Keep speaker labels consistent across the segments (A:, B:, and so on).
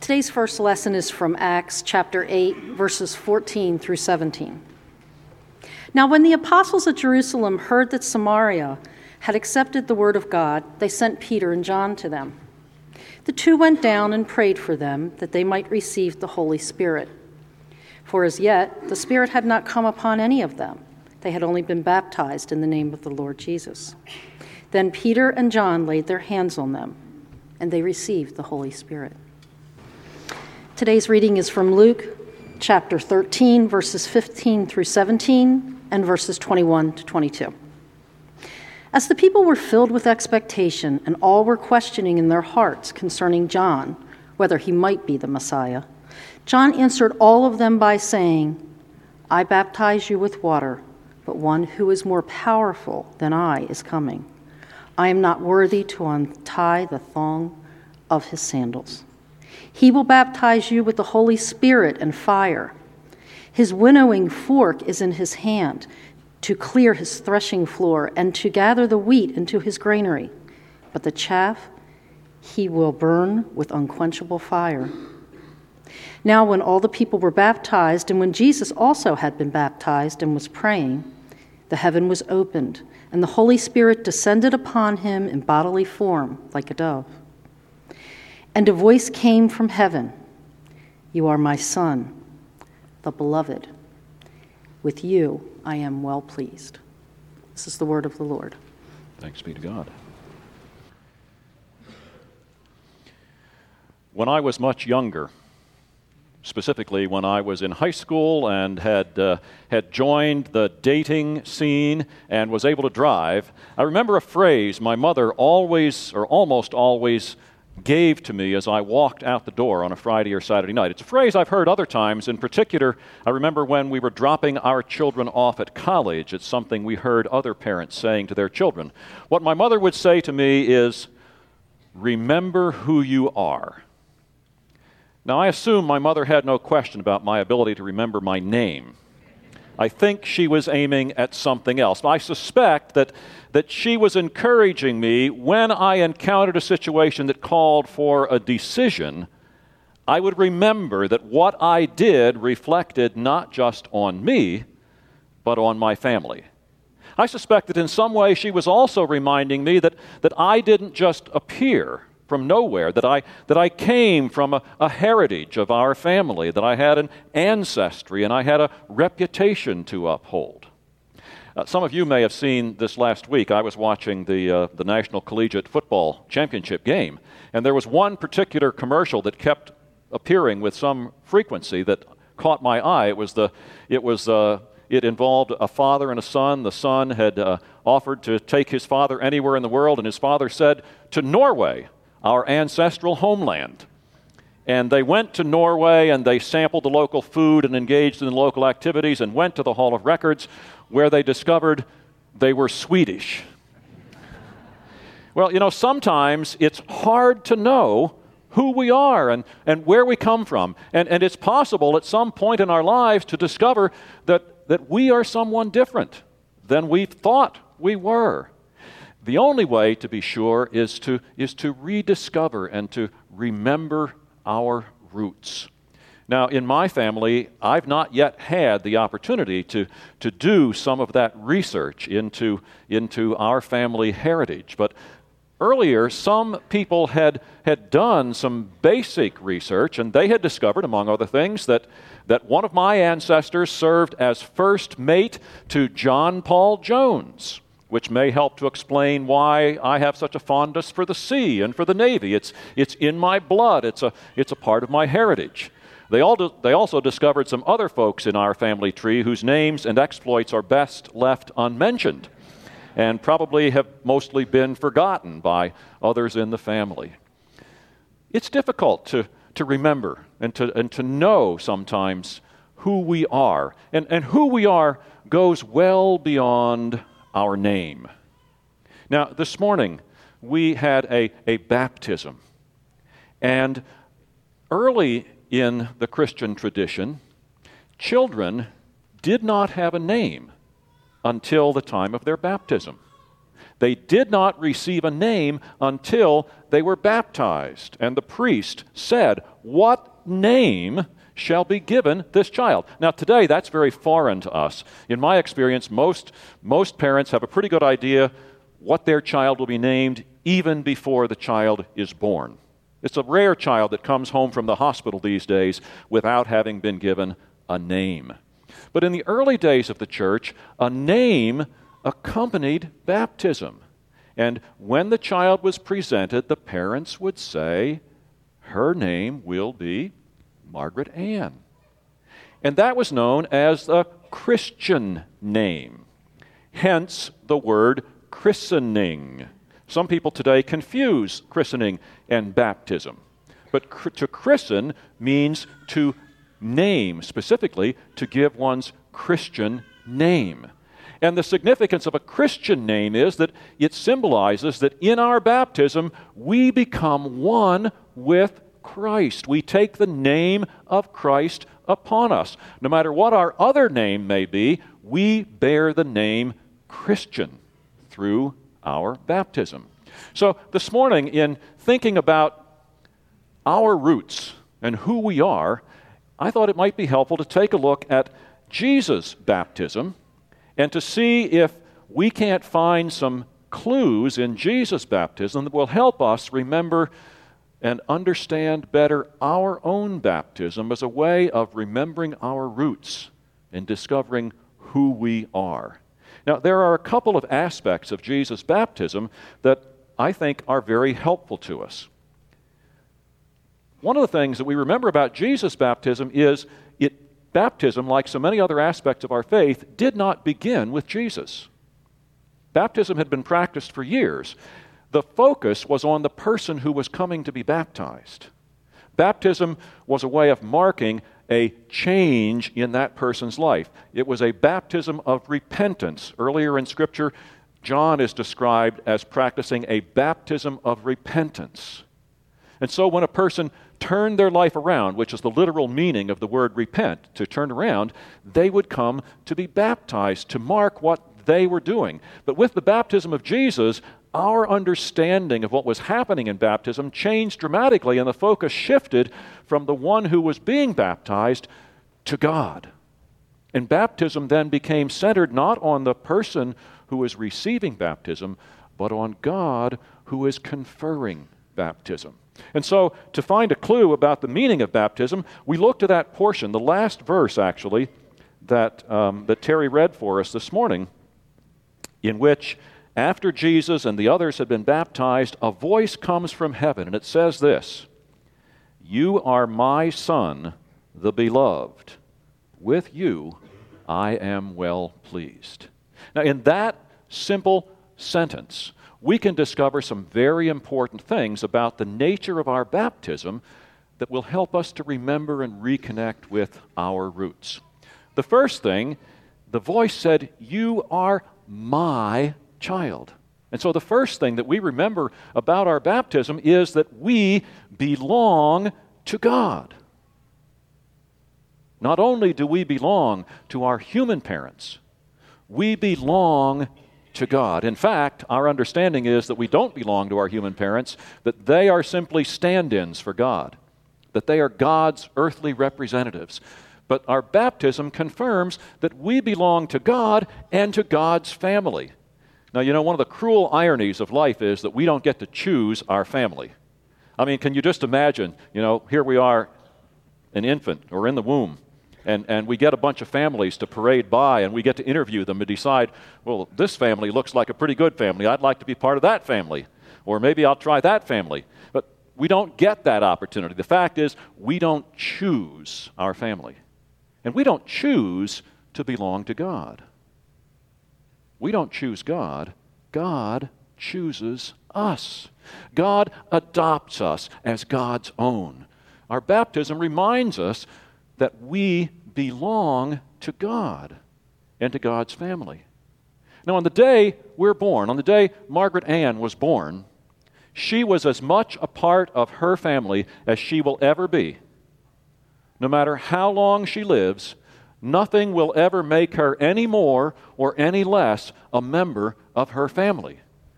A: Today's first lesson is from Acts chapter 8, verses 14 through 17. Now, when the apostles at Jerusalem heard that Samaria had accepted the word of God, they sent Peter and John to them. The two went down and prayed for them that they might receive the Holy Spirit. For as yet, the Spirit had not come upon any of them. They had only been baptized in the name of the Lord Jesus. Then Peter and John laid their hands on them, and they received the Holy Spirit. Today's reading is from Luke chapter 13, verses 15 through 17, and verses 21 to 22. As the people were filled with expectation, and all were questioning in their hearts concerning John, whether he might be the Messiah, John answered all of them by saying, I baptize you with water, but one who is more powerful than I is coming. I am not worthy to untie the thong of his sandals. He will baptize you with the Holy Spirit and fire. His winnowing fork is in his hand to clear his threshing floor and to gather the wheat into his granary. But the chaff he will burn with unquenchable fire. Now when all the people were baptized, and when Jesus also had been baptized and was praying, the heaven was opened, and the Holy Spirit descended upon him in bodily form like a dove. And a voice came from heaven, You are my Son, the Beloved. With you I am well pleased. This is the word of the Lord.
B: Thanks be to God. When I was much younger, specifically when I was in high school and had joined the dating scene and was able to drive, I remember a phrase my mother always, or almost always, gave to me as I walked out the door on a Friday or Saturday night. It's a phrase I've heard other times. In particular, I remember when we were dropping our children off at college. It's something we heard other parents saying to their children. What my mother would say to me is, remember who you are. Now, I assume my mother had no question about my ability to remember my name. I think she was aiming at something else. I suspect that she was encouraging me when I encountered a situation that called for a decision, I would remember that what I did reflected not just on me, but on my family. I suspect that in some way she was also reminding me that I didn't just appear from nowhere, that I came from a heritage of our family, that I had an ancestry and I had a reputation to uphold. Some of you may have seen this last week. I was watching the National Collegiate Football Championship game, and there was one particular commercial that kept appearing with some frequency that caught my eye. It involved a father and a son. The son had offered to take his father anywhere in the world, and his father said, to Norway, our ancestral homeland. And they went to Norway and they sampled the local food and engaged in local activities and went to the Hall of Records where they discovered they were Swedish. Well, sometimes it's hard to know who we are and where we come from. And it's possible at some point in our lives to discover that we are someone different than we thought we were. The only way to be sure is to rediscover and to remember our roots. Now, in my family, I've not yet had the opportunity to do some of that research into our family heritage. But earlier, some people had done some basic research, and they had discovered, among other things, that one of my ancestors served as first mate to John Paul Jones, which may help to explain why I have such a fondness for the sea and for the Navy. It's in my blood. It's a part of my heritage. They also discovered some other folks in our family tree whose names and exploits are best left unmentioned and probably have mostly been forgotten by others in the family. It's difficult to remember and to know sometimes who we are. And who we are goes well beyond our name. Now, this morning, we had a baptism. And early in the Christian tradition, children did not have a name until the time of their baptism. They did not receive a name until they were baptized. And the priest said, "What name shall be given this child?" Now, today, that's very foreign to us. In my experience, most parents have a pretty good idea what their child will be named even before the child is born. It's a rare child that comes home from the hospital these days without having been given a name. But in the early days of the church, a name accompanied baptism. And when the child was presented, the parents would say, "Her name will be Margaret Ann." And that was known as a Christian name. Hence the word christening. Some people today confuse christening and baptism. But to christen means to name, specifically to give one's Christian name. And the significance of a Christian name is that it symbolizes that in our baptism we become one with Christ. We take the name of Christ upon us. No matter what our other name may be, we bear the name Christian through our baptism. So this morning, in thinking about our roots and who we are, I thought it might be helpful to take a look at Jesus' baptism and to see if we can't find some clues in Jesus' baptism that will help us remember and understand better our own baptism as a way of remembering our roots and discovering who we are. Now, there are a couple of aspects of Jesus' baptism that I think are very helpful to us. One of the things that we remember about Jesus' baptism is baptism, like so many other aspects of our faith, did not begin with Jesus. Baptism had been practiced for years. The focus was on the person who was coming to be baptized. Baptism was a way of marking a change in that person's life. It was a baptism of repentance. Earlier in Scripture, John is described as practicing a baptism of repentance. And so when a person turned their life around, which is the literal meaning of the word repent, to turn around, they would come to be baptized to mark what they were doing. But with the baptism of Jesus, our understanding of what was happening in baptism changed dramatically, and the focus shifted from the one who was being baptized to God. And baptism then became centered not on the person who is receiving baptism, but on God who is conferring baptism. And so, to find a clue about the meaning of baptism, we look to that portion, the last verse actually, that Terry read for us this morning, in which, after Jesus and the others had been baptized, a voice comes from heaven, and it says this: "You are my Son, the beloved. With you I am well pleased." Now, in that simple sentence, we can discover some very important things about the nature of our baptism that will help us to remember and reconnect with our roots. The first thing, the voice said, "You are my child." And so the first thing that we remember about our baptism is that we belong to God. Not only do we belong to our human parents, we belong to God. In fact, our understanding is that we don't belong to our human parents, that they are simply stand-ins for God, that they are God's earthly representatives. But our baptism confirms that we belong to God and to God's family. Now, you know, one of the cruel ironies of life is that we don't get to choose our family. I mean, can you just imagine, you know, here we are, an infant or in the womb, and we get a bunch of families to parade by, and we get to interview them and decide, well, this family looks like a pretty good family. I'd like to be part of that family. Or maybe I'll try that family. But we don't get that opportunity. The fact is, we don't choose our family. And we don't choose to belong to God. We don't choose God. God chooses us. God adopts us as God's own. Our baptism reminds us that we belong to God and to God's family. Now, on the day we're born, on the day Margaret Ann was born, she was as much a part of her family as she will ever be. No matter how long she lives, nothing will ever make her any more or any less a member of her family.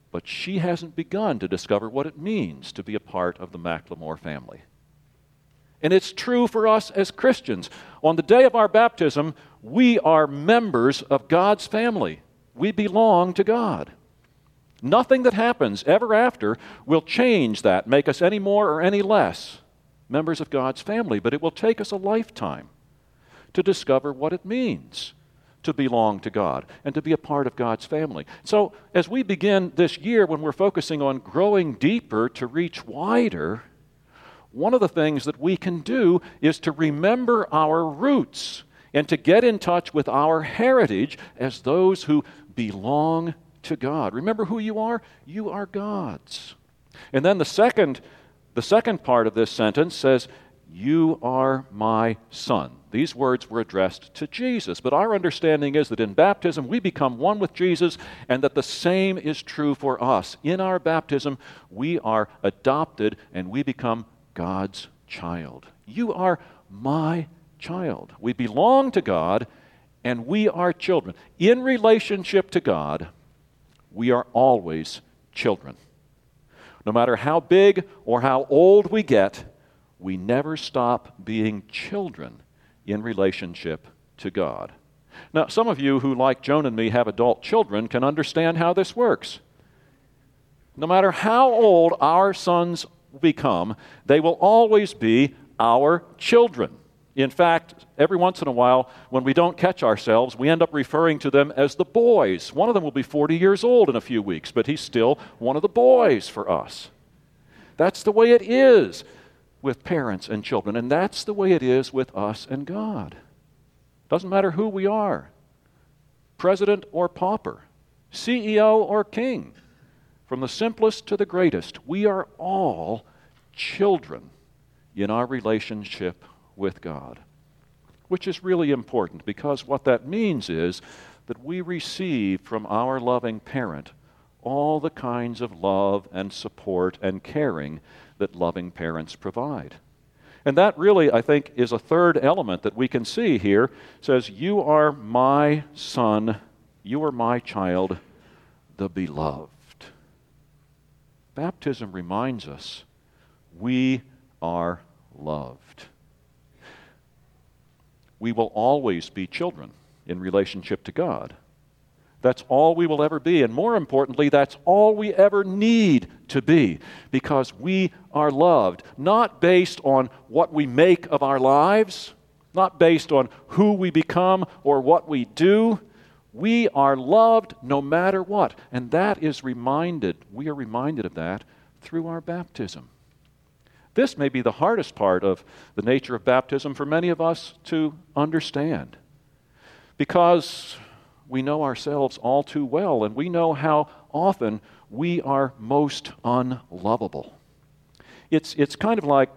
B: but she hasn't begun to discover what it means to be a part of the Macklemore family. And it's true for us as Christians. On the day of our baptism, we are members of God's family. We belong to God. Nothing that happens ever after will change that, make us any more or any less members of God's family, but it will take us a lifetime to discover what it means to belong to God and to be a part of God's family. So as we begin this year, when we're focusing on growing deeper to reach wider, one of the things that we can do is to remember our roots and to get in touch with our heritage as those who belong to God. Remember who you are? You are God's. And then the second part of this sentence says, "You are my son." These words were addressed to Jesus, but our understanding is that in baptism we become one with Jesus, and that the same is true for us. In our baptism, we are adopted and we become God's child. You are my child. We belong to God and we are children. In relationship to God, we are always children. No matter how big or how old we get, we never stop being children in relationship to God. Now, some of you who, like Joan and me, have adult children can understand how this works. No matter how old our sons become, they will always be our children. In fact, every once in a while, when we don't catch ourselves, we end up referring to them as the boys. One of them will be 40 years old in a few weeks, but he's still one of the boys for us. That's the way it is with parents and children, and that's the way it is with us and God. Doesn't matter who we are, president or pauper, CEO or king, from the simplest to the greatest, we are all children in our relationship with God, which is really important, because what that means is that we receive from our loving parent all the kinds of love and support and caring that loving parents provide. And that really, I think, is a third element that we can see here. It says, "You are my son, you are my child, the beloved." Baptism reminds us we are loved. We will always be children in relationship to God. That's all we will ever be, and more importantly, that's all we ever need to be, because we are loved, not based on what we make of our lives, not based on who we become or what we do. We are loved no matter what, and we are reminded of that through our baptism. This may be the hardest part of the nature of baptism for many of us to understand, because we know ourselves all too well, and we know how often we are most unlovable. It's kind of like,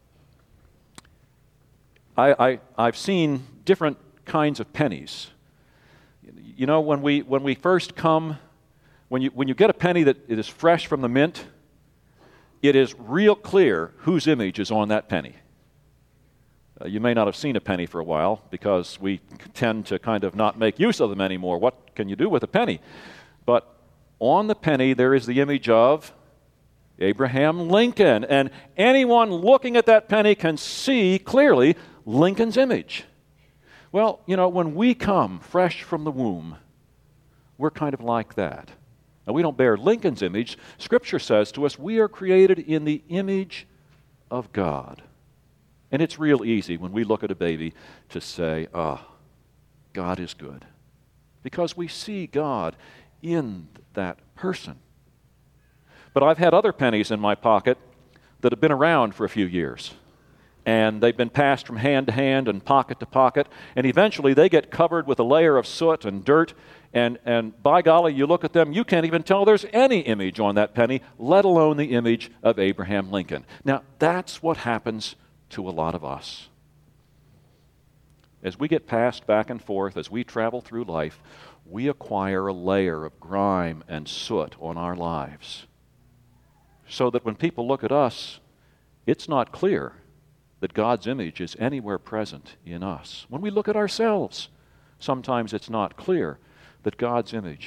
B: I've seen different kinds of pennies. You know, when we first come, when you get a penny that it is fresh from the mint, it is real clear whose image is on that penny. You may not have seen a penny for a while, because we tend to kind of not make use of them anymore. What can you do with a penny? But on the penny there is the image of Abraham Lincoln, and anyone looking at that penny can see clearly Lincoln's image. Well, you know, when we come fresh from the womb, we're kind of like that. Now, we don't bear Lincoln's image. Scripture says to us, we are created in the image of God. And it's real easy when we look at a baby to say, God is good, because we see God in that person. But I've had other pennies in my pocket that have been around for a few years, and they've been passed from hand to hand and pocket to pocket, and eventually they get covered with a layer of soot and dirt, and by golly, you look at them, you can't even tell there's any image on that penny, let alone the image of Abraham Lincoln. Now, that's what happens to a lot of us. As we get passed back and forth, as we travel through life, we acquire a layer of grime and soot on our lives, so that when people look at us, it's not clear that God's image is anywhere present in us. When we look at ourselves, sometimes it's not clear that God's image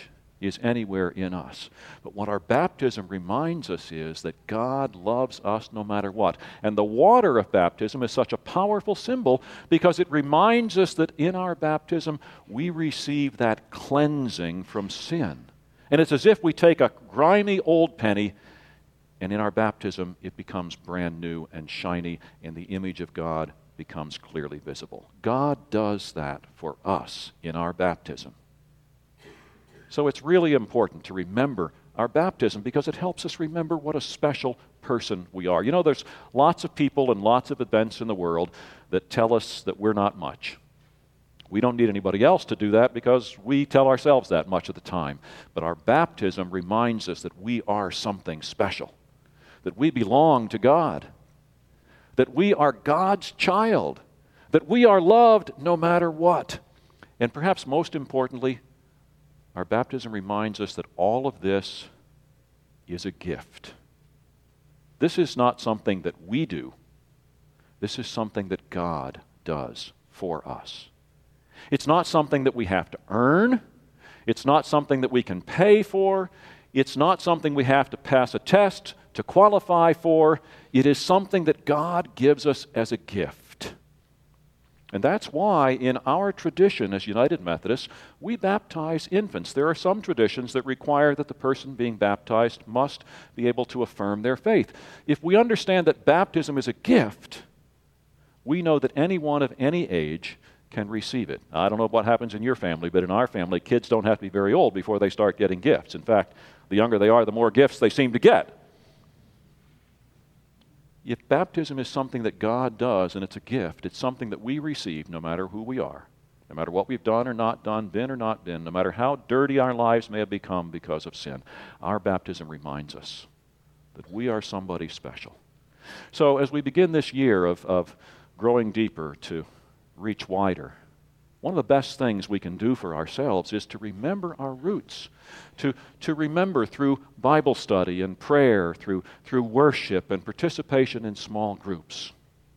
B: is anywhere in us. But what our baptism reminds us is that God loves us no matter what. And the water of baptism is such a powerful symbol because it reminds us that in our baptism we receive that cleansing from sin. And it's as if we take a grimy old penny, and in our baptism it becomes brand new and shiny, and the image of God becomes clearly visible. God does that for us in our baptism. So it's really important to remember our baptism because it helps us remember what a special person we are. You know, there's lots of people and lots of events in the world that tell us that we're not much. We don't need anybody else to do that because we tell ourselves that much of the time. But our baptism reminds us that we are something special, that we belong to God, that we are God's child, that we are loved no matter what. And perhaps most importantly, our baptism reminds us that all of this is a gift. This is not something that we do. This is something that God does for us. It's not something that we have to earn. It's not something that we can pay for. It's not something we have to pass a test to qualify for. It is something that God gives us as a gift. And that's why in our tradition as United Methodists, we baptize infants. There are some traditions that require that the person being baptized must be able to affirm their faith. If we understand that baptism is a gift, we know that anyone of any age can receive it. I don't know what happens in your family, but in our family, kids don't have to be very old before they start getting gifts. In fact, the younger they are, the more gifts they seem to get. If baptism is something that God does and it's a gift, it's something that we receive no matter who we are, no matter what we've done or not done, been or not been, no matter how dirty our lives may have become because of sin, our baptism reminds us that we are somebody special. So as we begin this year of growing deeper to reach wider, one of the best things we can do for ourselves is to remember our roots, to remember through Bible study and prayer, through worship and participation in small groups,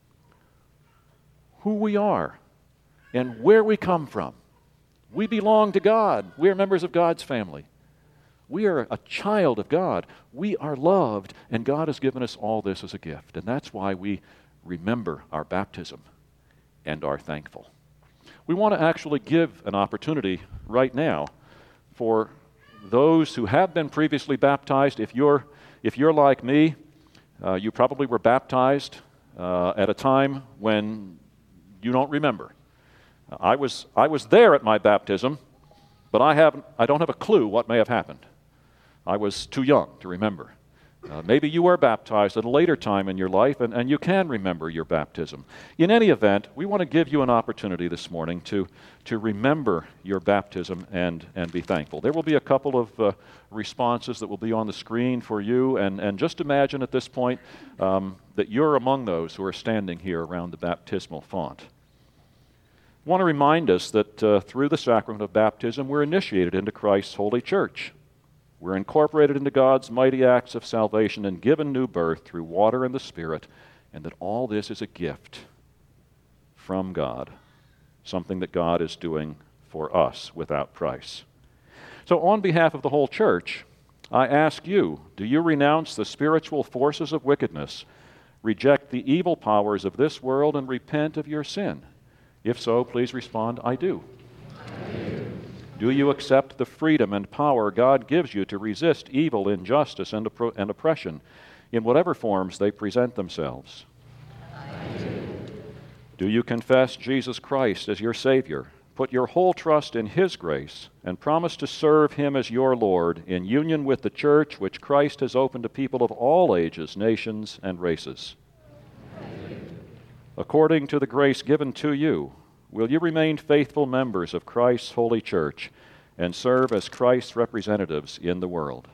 B: who we are and where we come from. We belong to God. We are members of God's family. We are a child of God. We are loved, and God has given us all this as a gift. And that's why we remember our baptism and are thankful. We want to actually give an opportunity right now for those who have been previously baptized. If you're like me, you probably were baptized at a time when you don't remember. I was there at my baptism, but I don't have a clue what may have happened. I was too young to remember. Maybe you were baptized at a later time in your life, and you can remember your baptism. In any event, we want to give you an opportunity this morning to remember your baptism and be thankful. There will be a couple of responses that will be on the screen for you, and just imagine at this point that you're among those who are standing here around the baptismal font. I want to remind us that through the sacrament of baptism, we're initiated into Christ's holy church. We're incorporated into God's mighty acts of salvation and given new birth through water and the Spirit, and that all this is a gift from God, something that God is doing for us without price. So on behalf of the whole church, I ask you, do you renounce the spiritual forces of wickedness, reject the evil powers of this world, and repent of your sin? If so, please respond, I do. I do. Do you accept the freedom and power God gives you to resist evil, injustice, and oppression in whatever forms they present themselves? I do. Do you confess Jesus Christ as your Savior, put your whole trust in His grace, and promise to serve Him as your Lord in union with the church which Christ has opened to people of all ages, nations, and races? I do. According to the grace given to you, will you remain faithful members of Christ's holy church and serve as Christ's representatives in the world?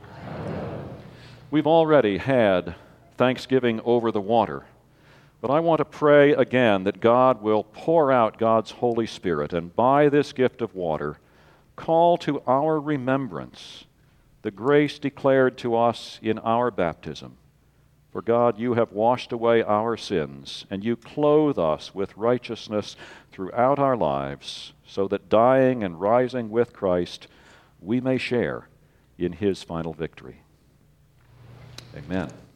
B: We've already had Thanksgiving over the water, but I want to pray again that God will pour out God's Holy Spirit and by this gift of water call to our remembrance the grace declared to us in our baptism. For God, you have washed away our sins, and you clothe us with righteousness throughout our lives, so that dying and rising with Christ, we may share in his final victory. Amen.